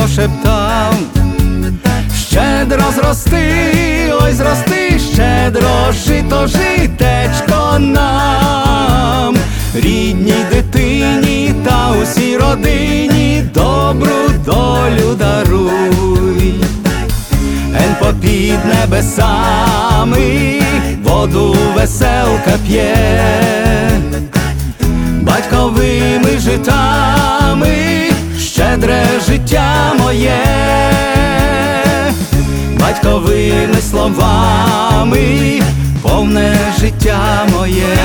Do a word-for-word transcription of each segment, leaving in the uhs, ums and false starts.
прошептав: щедро зрости, ой зрости, щедро, жито, житечко нам, рідній дитині та усій родині добру долю даруй. Ен попід небесами воду веселка п'є, батьковими житами щедре життя моє, батьковими словами повне життя моє.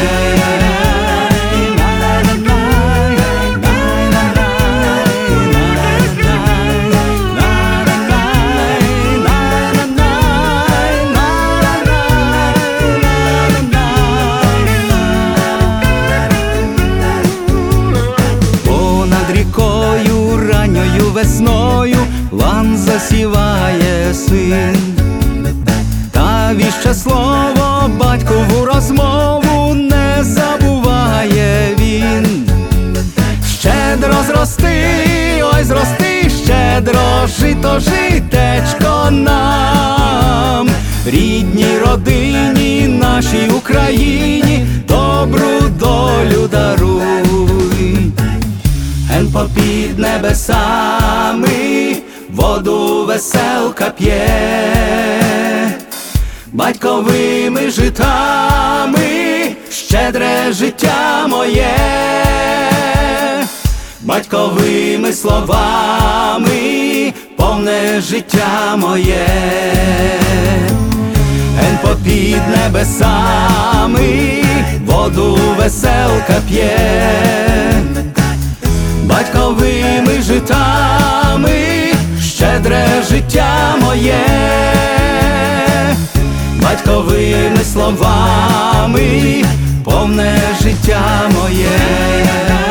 Весною лан засіває син, та віще слово батькову розмову не забуває він. Щедро зрости, ой зрости, щедро, жито, житечко нам, рідній родині нашій Україні добру долю даруй. Ен попід небесами воду веселка п'є, батьковими житами щедре життя моє, батьковими словами повне життя моє. Ен попід небесами воду веселка п'є, батьковими житами щедре життя моє, батьковими словами повне життя моє.